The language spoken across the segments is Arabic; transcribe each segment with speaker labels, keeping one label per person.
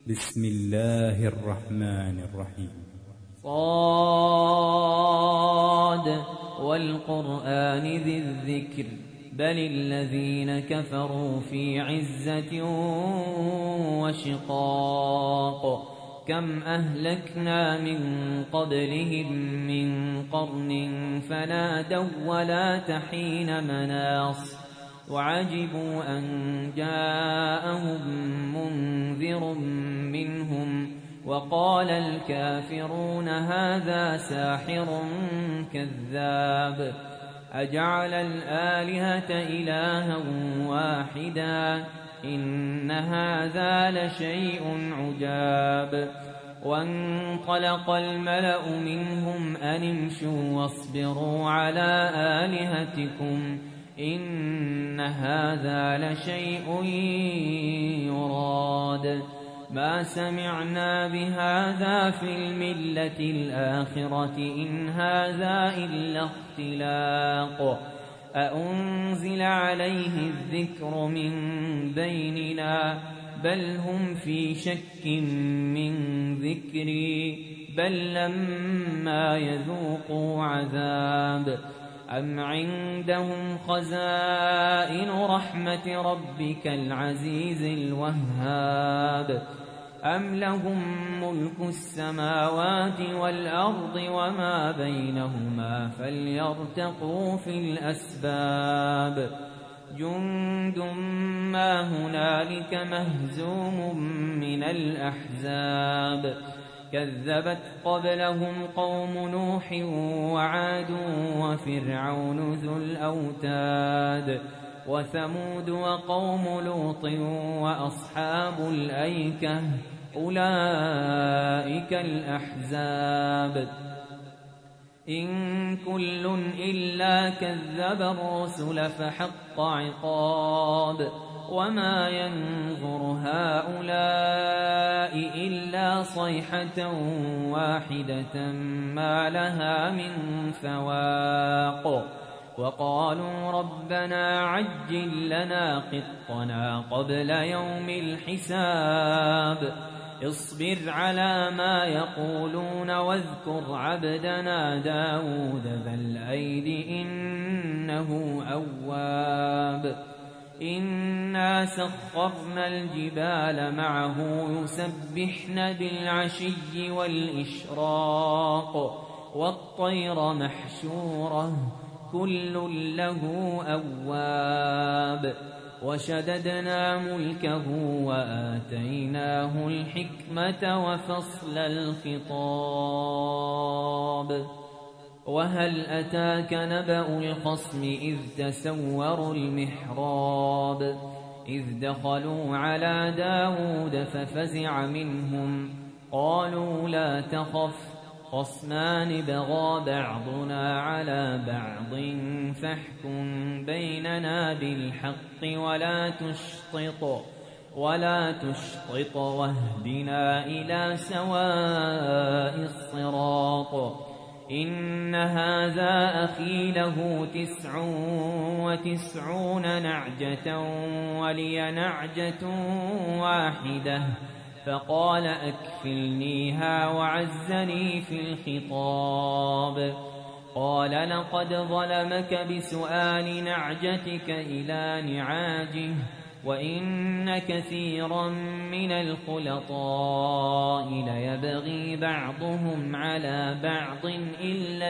Speaker 1: بسم الله الرحمن الرحيم.
Speaker 2: صاد والقرآن ذي الذكر بل الذين كفروا في عزة وشقاق كم أهلكنا من قبلهم من قرن فنادوا ولا تحين مناص وعجبوا أن جاءهم منذر منهم وقال الكافرون هذا ساحر كذاب أجعل الآلهة إلها واحدا إن هذا لشيء عجاب وانطلق الملأ منهم أن امشوا واصبروا على آلهتكم إن هذا لشيء يراد ما سمعنا بهذا في الملة الآخرة إن هذا إلا اختلاق أأنزل عليه الذكر من بيننا بل هم في شك من ذكري بل لما يذوقوا عذاب أم عندهم خزائن رحمة ربك العزيز الوهاب أم لهم ملك السماوات والأرض وما بينهما فليرتقوا في الأسباب جند ما هنالك مهزوم من الأحزاب كذبت قبلهم قوم نوح وعاد وفرعون ذو الأوتاد وثمود وقوم لوط وأصحاب الأيكة أولئك الأحزاب إن كل إلا كذب الرسل فحق عقاب وما ينظر هؤلاء إلا صيحة واحدة ما لها من فواق وقالوا ربنا عجل لنا قطنا قبل يوم الحساب اصبر على ما يقولون واذكر عبدنا داود ذا الأيد إنه أواب إنا سخرنا الجبال معه يسبحن بالعشي والإشراق والطير محشورة كل له أواب وشددنا ملكه وآتيناه الحكمة وفصل الخطاب وهل أتاك نبأ الخصم إذ تسوروا المحراب إذ دخلوا على داود ففزع منهم قالوا لا تخف خصمان بغى بعضنا على بعض فاحكم بيننا بالحق ولا تشطط واهدنا إلى سواء الصراط إن هذا أخي له 99 نعجة ولي نعجة واحدة فقال أكفلنيها وعزني في الخطاب قال لقد ظلمك بسؤال نعجتك إلى نعاجه وإن كثيرا من الخلطاء ليبغي بعضهم على بعض إلا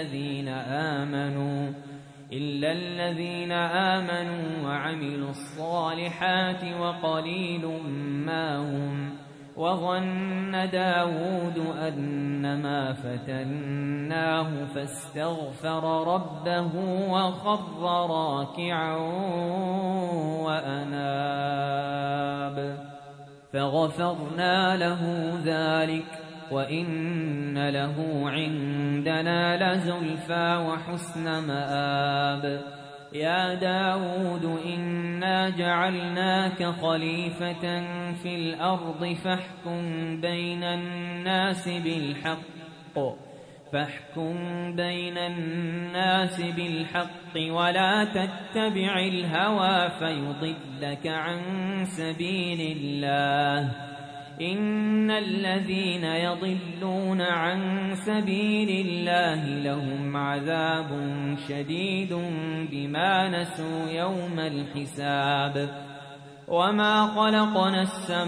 Speaker 2: الذين آمنوا وعملوا الصالحات وقليل ما هم وظن داود أنما فتناه فاستغفر ربه وخر راكعا وأناب فغفرنا له ذلك وإن له عندنا لزلفى وحسن مآب يا داود إنا جعلناك خليفة في الأرض فاحكم بين الناس بالحق ولا تتبع الهوى فيضلك عن سبيل الله إن الذين يضلون عن سبيل الله لهم عذاب شديد بما نسوا يوم الحساب وما خلقنا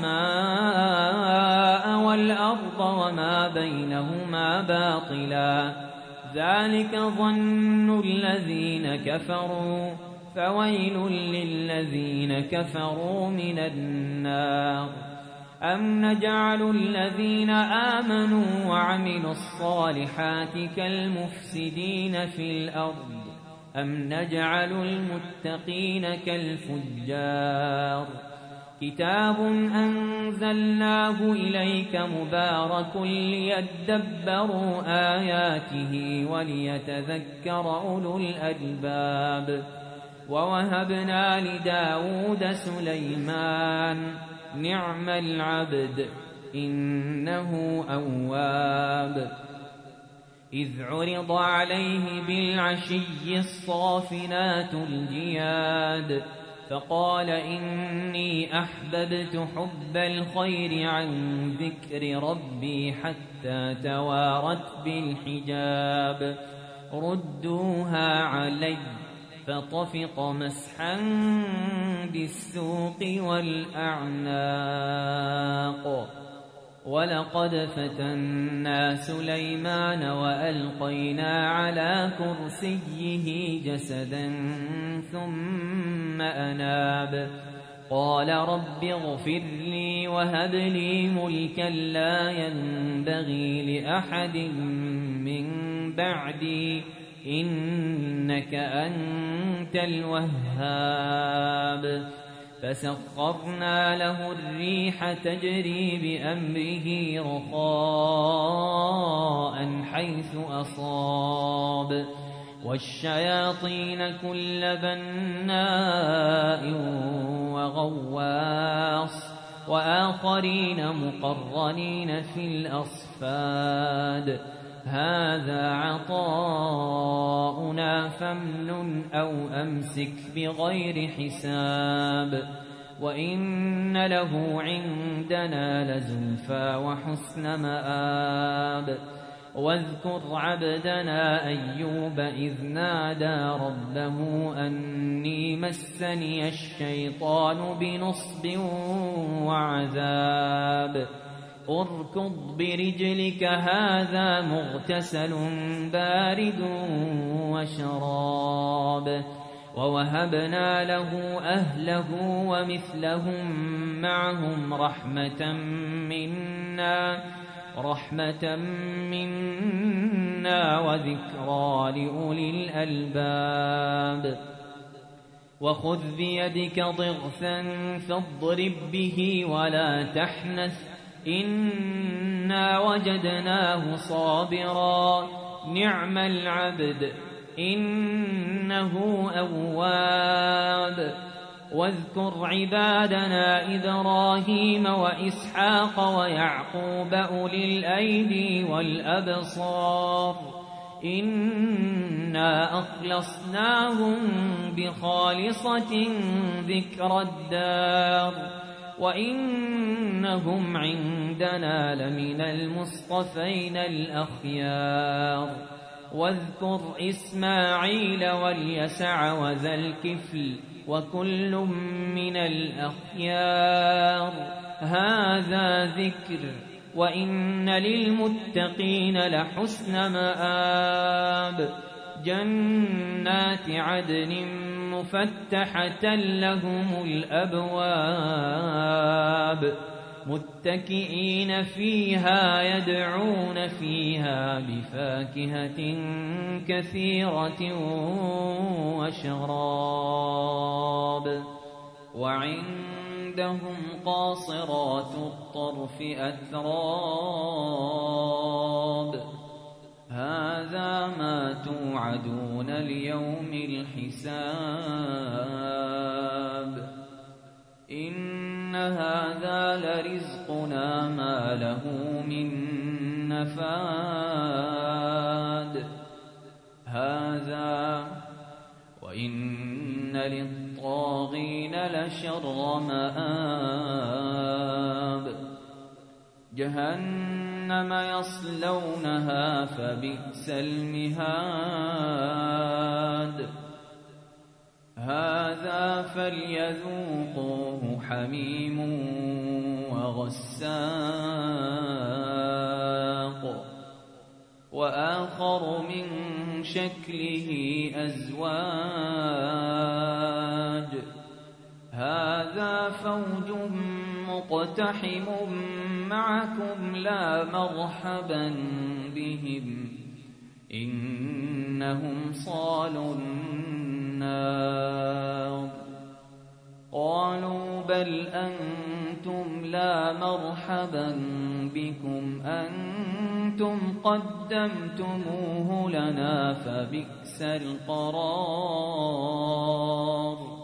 Speaker 2: السماء والأرض وما بينهما باطلا ذلك ظن الذين كفروا فويل للذين كفروا من النار أم نجعل الذين آمنوا وعملوا الصالحات كالمفسدين في الأرض أم نجعل المتقين كالفجار كتاب أنزلناه إليك مبارك ليدبروا آياته وليتذكر أولو الألباب ووهبنا لداود سليمان نعم العبد إنه أواب إذ عرض عليه بالعشي الصافنات الجياد فقال إني أحببت حب الخير عن ذكر ربي حتى توارت بالحجاب ردوها علي فطفق مسحا بالسوق والأعناق ولقد فتنا سليمان وألقينا على كرسيه جسدا ثم أناب قال رب اغفر لي وهب لي ملكا لا ينبغي لأحد من بعدي إنك أنت الوهاب فسخرنا له الريح تجري بأمره رخاء حيث أصاب والشياطين كل بناء وغواص وآخرين مقرنين في الأصفاد هذا عطاؤنا فامنن أو أمسك بغير حساب وإن له عندنا لزلفى وحسن مآب واذكر عبدنا أيوب إذ نادى ربه أني مسني الشيطان بنصب وعذاب اركض برجلك هذا مغتسل بارد وشراب ووهبنا له أهله ومثلهم معهم رحمة منا وذكرى لأولي الألباب وخذ بيدك ضغثا فاضرب به ولا تحنث إنا وجدناه صابرا نعم العبد إنه أواب واذكر عبادنا إبراهيم وإسحاق ويعقوب أولي الأيدي والأبصار إنا أخلصناهم بخالصة ذكر الدار وإنهم عندنا لمن المصطفين الأخيار واذكر إسماعيل واليسع وذا الكفل وكل من الأخيار هذا ذكر وإن للمتقين لحسن مآب جنات عدن مفتحة لهم الأبواب متكئين فيها يدعون فيها بفاكهة كثيرة وشراب وعندهم قاصرات الطرف أتراب هذا ما توعدون ليوم الحساب إن هذا لرزقنا ما له من نفاد هذا وإن للطاغين لشر مآب جهنم يصلونها فبئس المهاد هذا فليذوقوه حميم وغساق وآخر من شكله أزواج هذا فوج مقتحم معكم لا مرحبا بهم إنهم صالوا النار قالوا بل أنتم لا مرحبا بكم أنتم قدمتموه لنا فبئس القرار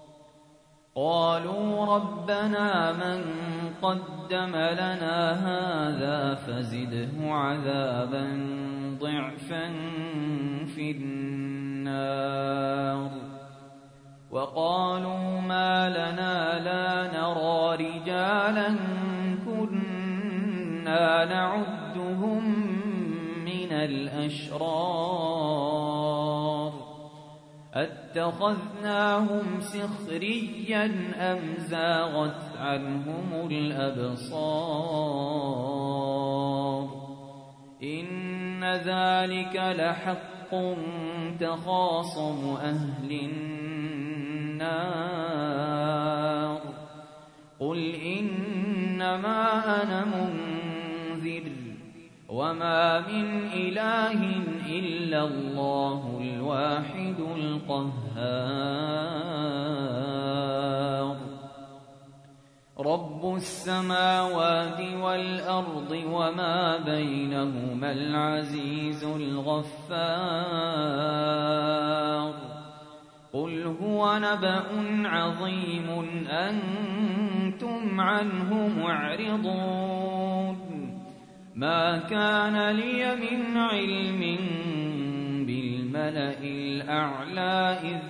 Speaker 2: قالوا ربنا من قدم لنا هذا فزده عذابا ضعفا في النار وقالوا ما لنا لا نرى رجالا كنا نعدهم من الأشرار اتخذناهم سخريا أم زاغت عنهم الأبصار إن ذلك لحق تخاصم أهل النار قل إنما أنا منذر وما من إله إلا الله الواحد القهار رب السماوات والأرض وما بينهما العزيز الغفار قل هو نبأ عظيم أنتم عنه معرضون ما كان لي من علم بالملأ الأعلى إذ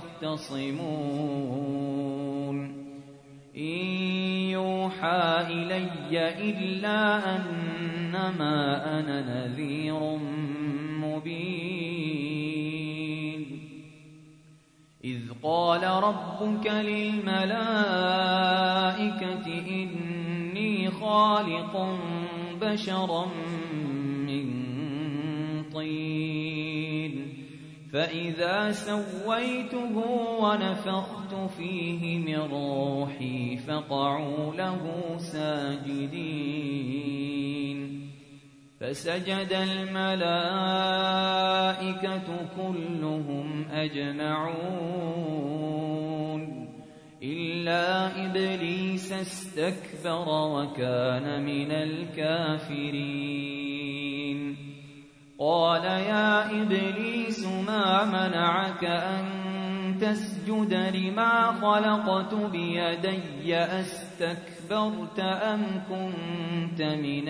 Speaker 2: يختصمون إن يوحى إلي إلا أنما أنا نذير مبين إذ قال ربك للملائكة إني خالق بشرا من طين فإذا سويته ونفخت فيه من روحي فقعوا له ساجدين فسجد الملائكة كلهم أجمعون إلا إبليس استكبر وكان من الكافرين قال يا إبليس ما منعك أن تسجد لما خلقت بيدي أستكبرت أم كنت من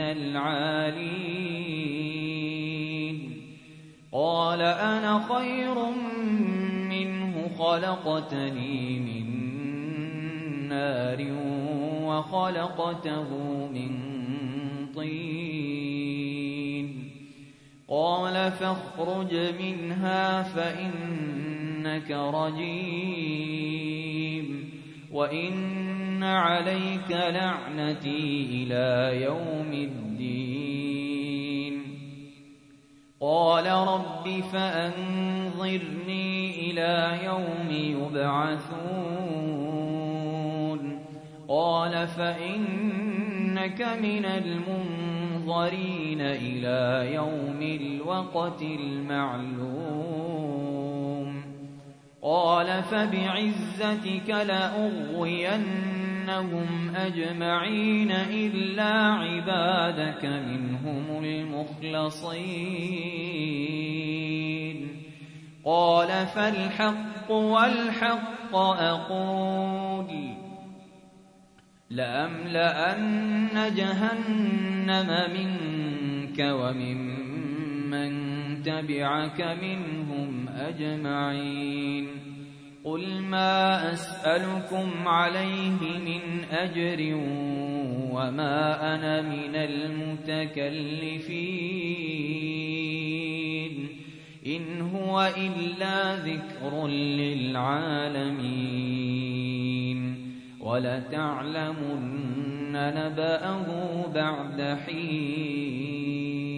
Speaker 2: العالين قال أنا خير منه خلقتني من نار وخلقته من طين قال فاخرج منها فإنك رجيم وإن عليك لعنتي إلى يوم الدين قال رب فأنظرني إلى يوم يبعثون قال فإنك من المنظرين إلى يوم الوقت المعلوم قال فبعزتك لأغوينهم أجمعين إلا عبادك منهم المخلصين قال فالحق والحق أقول لأملأن جهنم منك وممن تبعك منهم أجمعين قل ما أسألكم عليه من أجر وما أنا من المتكلفين إن هو إلا ذكر للعالمين ولتعلمن نبأه بعد حين